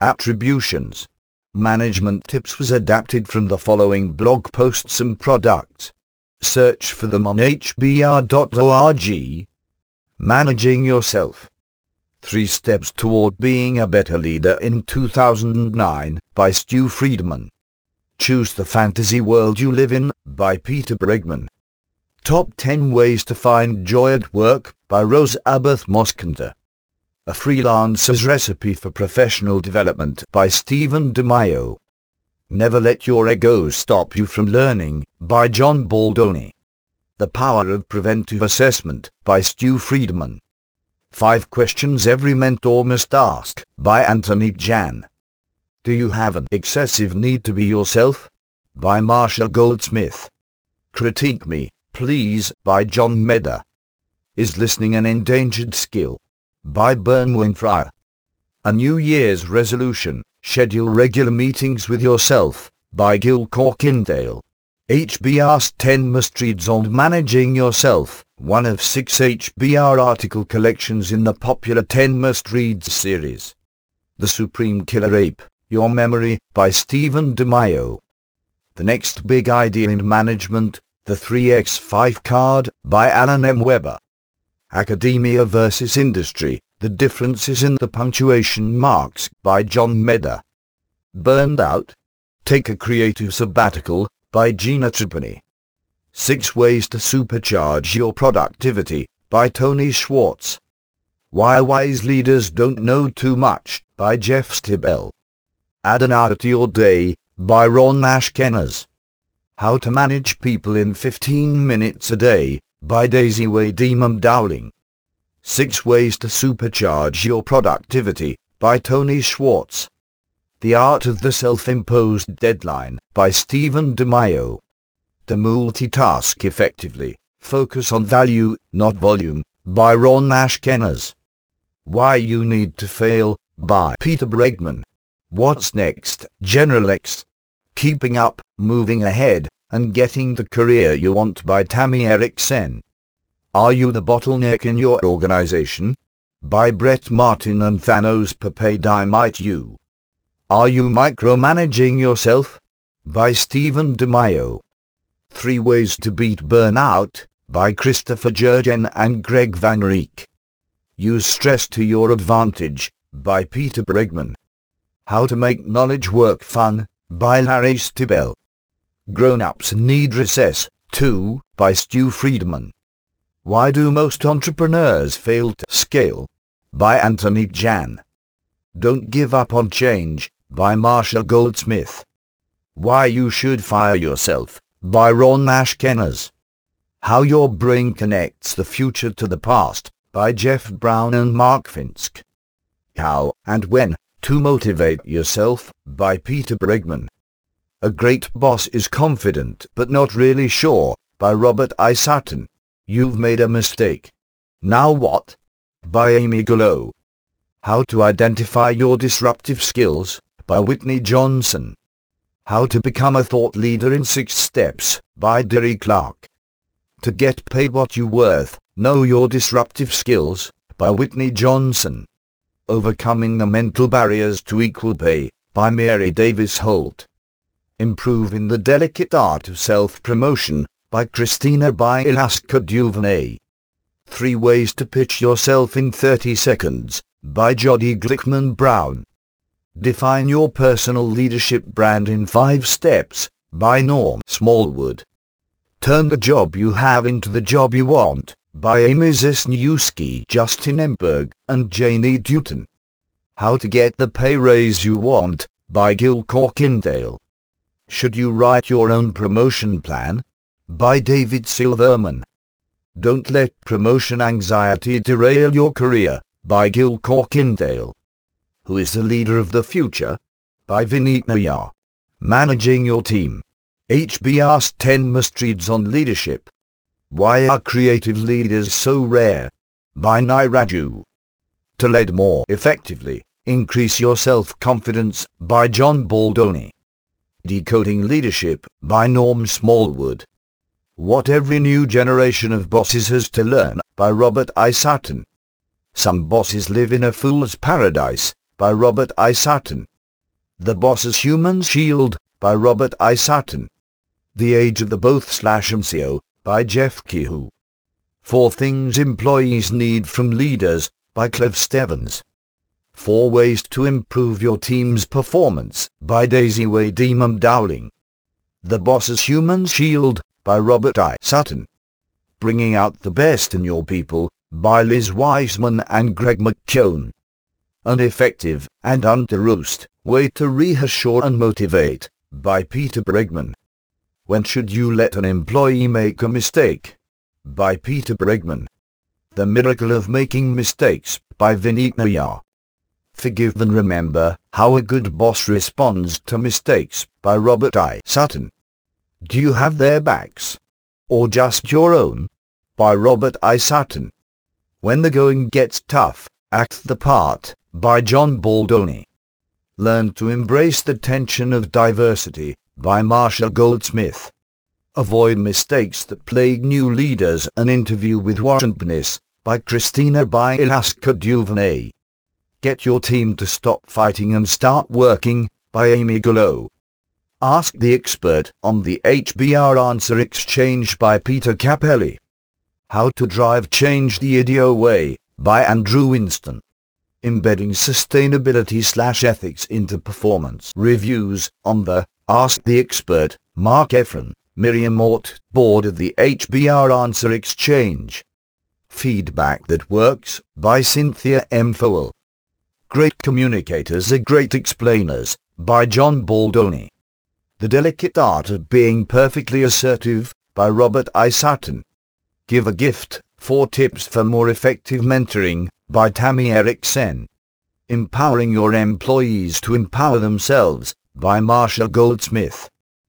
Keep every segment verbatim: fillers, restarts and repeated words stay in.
Attributions. Management Tips was adapted from the following blog posts and products. Search for them on H B R dot org. Managing Yourself. Three Steps Toward Being a Better Leader in two thousand nine, by Stu Friedman. Choose the Fantasy World You Live In, by Peter Bregman. Top ten Ways to Find Joy at Work, by Rose Abbott Moskanter. A Freelancer's Recipe for Professional Development, by Stephen DeMaio. Never Let Your Ego Stop You from Learning, by John Baldoni. The Power of Preventive Assessment, by Stu Friedman. Five Questions Every Mentor Must Ask, by Anthony Jan. Do You Have an Excessive Need to Be Yourself? By Marshall Goldsmith. Critique Me, Please, by John Meder. Is Listening an Endangered Skill? By Bernwyn Fryer. A New Year's Resolution, Schedule Regular Meetings with Yourself, by Gil Corkindale. H B R's ten Must-Reads on Managing Yourself, one of six H B R article collections in the popular ten Must-Reads series. The Supreme Killer Ape, Your Memory, by Stephen DeMaio. The Next Big Idea in Management, The three by five Card, by Alan M. Weber. Academia versus Industry, The Differences in the Punctuation Marks, by John Meder. Burned Out? Take a Creative Sabbatical, by Gina Tripani. Six Ways to Supercharge Your Productivity, by Tony Schwartz. Why Wise Leaders Don't Know Too Much, by Jeff Stibel. Add an Hour to Your Day, by Ron Ashkenaz. How to Manage People in fifteen minutes a Day, by Daisy Wadimam Dowling. Six Ways to Supercharge Your Productivity, by Tony Schwartz. The Art of the Self-Imposed Deadline, by Stephen DeMaio. To Multitask Effectively, Focus on Value, Not Volume, by Ron Ashkenaz. Why You Need to Fail, by Peter Bregman. What's Next, General X? Keeping Up, Moving Ahead, and Getting the Career You Want, by Tammy Erickson. Are You the Bottleneck in Your Organization? By Brett Martin and Thanos Papadimite You. Are You Micromanaging Yourself? By Stephen DeMaio. Three Ways to Beat Burnout, by Christopher Jurgen and Greg Van Rieck. Use Stress to Your Advantage, by Peter Bregman. How to Make Knowledge Work Fun, by Larry Stibel. Grown-Ups Need Recess, too, by Stu Friedman. Why Do Most Entrepreneurs Fail to Scale? By Anthony Jan. Don't Give Up on Change, by Marshall Goldsmith. Why You Should Fire Yourself, by Ron Ashkenaz. How Your Brain Connects the Future to the Past, by Jeff Brown and Mark Finsk. How and When to Motivate Yourself, by Peter Bregman. A Great Boss is Confident but Not Really Sure, by Robert I. Sutton. You've Made a Mistake. Now What? By Amy Gallo. How to Identify Your Disruptive Skills, by Whitney Johnson. How to Become a Thought Leader in Six Steps, by Derry Clark. To Get Paid What You're Worth, Know Your Disruptive Skills, by Whitney Johnson. Overcoming the Mental Barriers to Equal Pay, by Mary Davis Holt. Improve in the Delicate Art of Self-Promotion, by Christina Bailaska Duvernay. Three Ways to Pitch Yourself in thirty seconds, by Jody Glickman Brown. Define Your Personal Leadership Brand in five steps, by Norm Smallwood. Turn the Job You Have into the Job You Want, by Amy Wisniewski, Justin Emberg, and Janie Dutton. How to Get the Pay Raise You Want, by Gil Corkindale. Should You Write Your Own Promotion Plan? By David Silverman. Don't Let Promotion Anxiety Derail Your Career, by Gil Corkindale. Who is the Leader of the Future? By Vineet Nayar. Managing Your Team. H B R's ten Must-Reads on Leadership. Why Are Creative Leaders So Rare? By Niraju. To Lead More Effectively, Increase Your Self-Confidence, by John Baldoni. Decoding Leadership, by Norm Smallwood. What Every New Generation of Bosses Has to Learn, by Robert I. Sutton. Some Bosses Live in a Fool's Paradise, by Robert I. Sutton. The Boss's Human Shield, by Robert I. Sutton. The Age of the Both slash M C O, by Jeff Kehoe. Four Things Employees Need from Leaders, by Clive Stevens. Four Ways to Improve Your Team's Performance, by Daisy Wade Demon Dowling. The Boss's Human Shield, by Robert I. Sutton. Bringing Out the Best in Your People, by Liz Wiseman and Greg McKeown. An Effective and Under-Roost Way to Reassure and Motivate, by Peter Bregman. When Should You Let an Employee Make a Mistake, by Peter Bregman. The Miracle of Making Mistakes, by Vineet Nayar. Forgive and Remember How a Good Boss Responds to Mistakes, by Robert I. Sutton. Do You Have Their Backs? Or Just Your Own? By Robert I. Sutton. When the Going Gets Tough, Act the Part, by John Baldoni. Learn to Embrace the Tension of Diversity, by Marsha Goldsmith. Avoid Mistakes That Plague New Leaders, An Interview with Warren Bennis, by Christina Bielaska Duvernay. Get Your Team to Stop Fighting and Start Working, by Amy Gallo. Ask the Expert on the H B R Answer Exchange, by Peter Capelli. How to Drive Change the I D E O Way, by Andrew Winston. Embedding Sustainability slash Ethics into Performance Reviews, on the Ask the Expert, Mark Efron, Miriam Mort, board of the H B R Answer Exchange. Feedback That Works, by Cynthia M. Fowell. Great Communicators Are Great Explainers, by John Baldoni. The Delicate Art of Being Perfectly Assertive, by Robert I. Sutton. Give a Gift, Four Tips for More Effective Mentoring, by Tammy Erickson. Empowering Your Employees to Empower Themselves, by Marsha Goldsmith.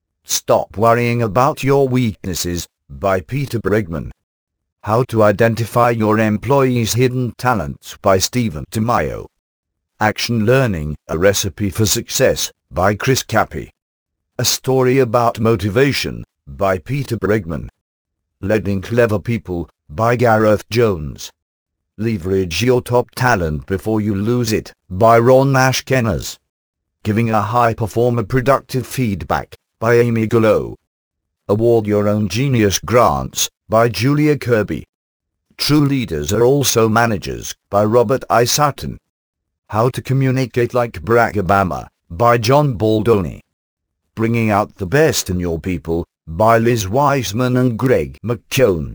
Stop Worrying About Your Weaknesses, by Peter Bregman. How to Identify Your Employees' Hidden Talents, by Stephen Tamayo. Action Learning, A Recipe for Success, by Chris Cappy. A Story About Motivation, by Peter Bregman. Leading Clever People, by Gareth Jones. Leverage Your Top Talent Before You Lose It, by Ron Ashkenaz. Giving a High Performer Productive Feedback, by Amy Gallo. Award Your Own Genius Grants, by Julia Kirby. True Leaders Are Also Managers, by Robert I. Sutton. How to Communicate Like Barack Obama, by John Baldoni. Bringing Out the Best in Your People, by Liz Wiseman and Greg McKeown.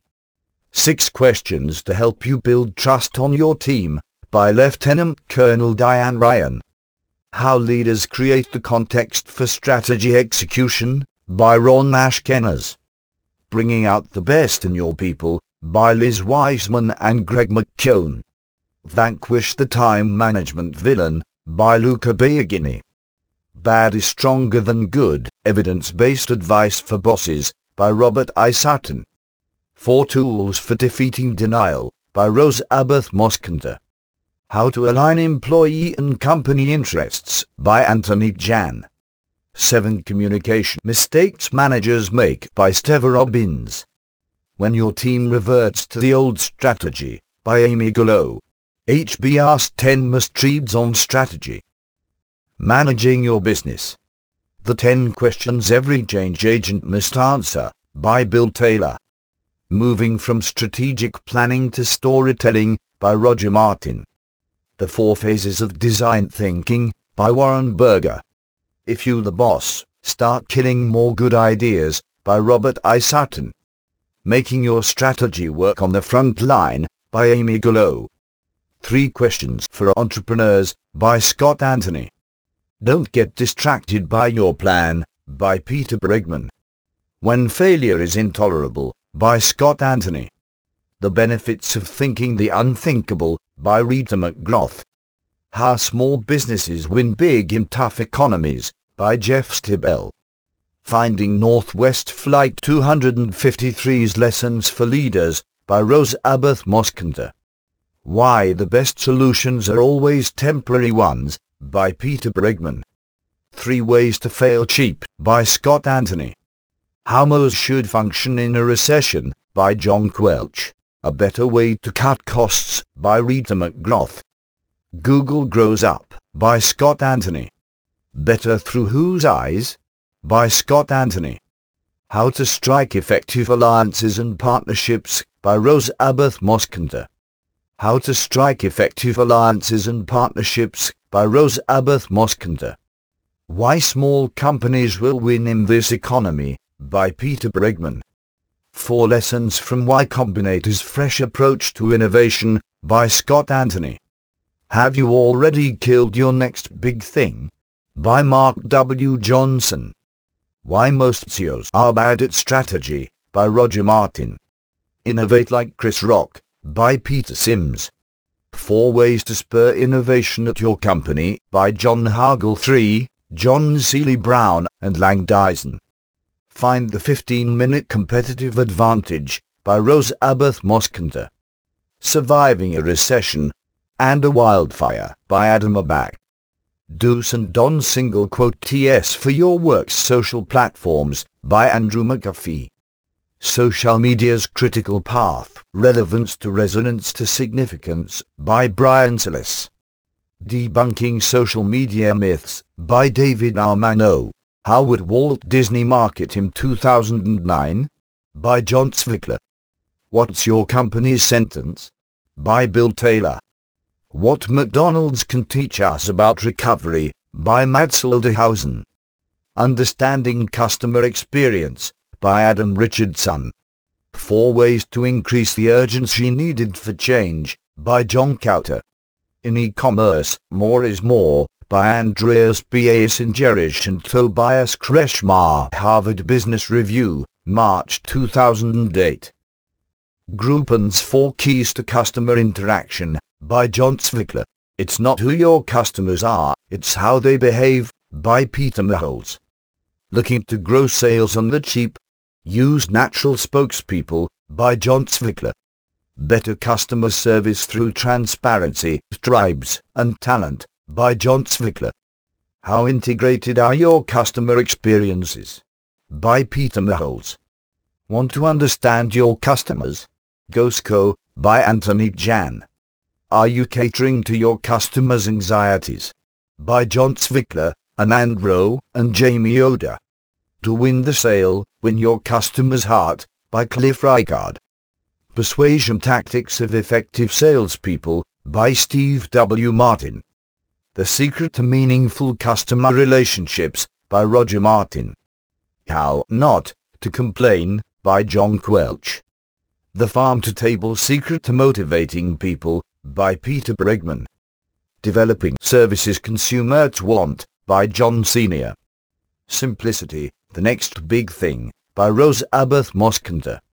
Six Questions to Help You Build Trust on Your Team, by Lieutenant Colonel Diane Ryan. How Leaders Create the Context for Strategy Execution, by Ron Ashkenaz. Bringing Out the Best in Your People, by Liz Wiseman and Greg McKeown. Vanquish the Time Management Villain, by Luca Biagini. Bad is Stronger Than Good, Evidence-Based Advice for Bosses, by Robert I. Sutton. Four Tools for Defeating Denial, by Rose Aberth Moskanter. How to Align Employee and Company Interests, by Anthony Jan. Seven Communication Mistakes Managers Make, by Steva Robbins. When Your Team Reverts to the Old Strategy, by Amy Gallo. H B R's ten Must-Reads on Strategy. Managing Your Business. The ten Questions Every Change Agent Must Answer, by Bill Taylor. Moving from Strategic Planning to Storytelling, by Roger Martin. The Four Phases of Design Thinking, by Warren Berger. If You the Boss, Start Killing More Good Ideas, by Robert I. Sutton. Making Your Strategy Work on the Front Line, by Amy Gallo. Three Questions for Entrepreneurs, by Scott Anthony. Don't Get Distracted by Your Plan, by Peter Bregman. When Failure is Intolerable, by Scott Anthony. The Benefits of Thinking the Unthinkable, by Rita McGrath. How Small Businesses Win Big in Tough Economies, by Jeff Stibel. Finding Northwest Flight two fifty-three's Lessons for Leaders, by Rose Aberth Moskanter. Why the Best Solutions Are Always Temporary Ones, by Peter Bregman. Three Ways to Fail Cheap, by Scott Anthony. How Moe's Should Function in a Recession, by John Quelch. A Better Way to Cut Costs, by Rita McGrath. Google Grows Up, by Scott Anthony. Better Through Whose Eyes? By Scott Anthony. How to Strike Effective Alliances and Partnerships? By Rose Aberth Moskanter. How to Strike Effective Alliances and Partnerships? By Rose Aberth Moskanter. Why Small Companies Will Win in This Economy? By Peter Bregman. Four Lessons from Y Combinator's Fresh Approach to Innovation? By Scott Anthony. Have You Already Killed Your Next Big Thing? By Mark W. Johnson. Why Most C E Os Are Bad at Strategy? By Roger Martin. Innovate Like Chris Rock? By Peter Sims. Four Ways to Spur Innovation at Your Company? By John Hagel. three. John Seeley Brown and Lang Dyson. Find the fifteen minute Competitive Advantage? By Rose Aberth Moskanter. Surviving a Recession and a Wildfire? By Adam Abak. Do's and Don'ts Single Quote T S for Your Work's Social Platforms? By Andrew McAfee. Social Media's Critical Path, Relevance to Resonance to Significance? By Brian Salas. Debunking Social Media Myths? By David Armano. How Would Walt Disney Market in two thousand nine? By John Zwickler. What's Your Company's Sentence? By Bill Taylor. What McDonald's Can Teach Us About Recovery? By Mads Aldehausen. Understanding Customer Experience? By Adam Richardson. Four Ways to Increase the Urgency Needed for Change? By John Cowter. In E-Commerce, More is More? By Andreas Biasingerish and Tobias Kretschmar. Harvard Business Review, March two thousand eight. Groupon's Four Keys to Customer Interaction? By John Zwickler. It's Not Who Your Customers Are, It's How They Behave? By Peter Mahols. Looking to Grow Sales on the Cheap? Use Natural Spokespeople? By John Zwickler. Better Customer Service Through Transparency, Tribes, and Talent? By John Zwickler. How Integrated Are Your Customer Experiences? By Peter Mahols. Want to Understand Your Customers? GoSco? By Anthony Jan. Are You Catering to Your Customers' Anxieties? By John Zwickler, Anand Rowe, and Jamie Oda. To Win the Sale, Win Your Customer's Heart? By Cliff Rijkaard. Persuasion Tactics of Effective Salespeople? By Steve W. Martin. The Secret to Meaningful Customer Relationships? By Roger Martin. How Not to Complain? By John Quelch. The Farm-to-Table Secret to Motivating People? By Peter Bregman. Developing Services Consumers Want? By John Senior. Simplicity, The Next Big Thing? By Rose Aberth Moskanter.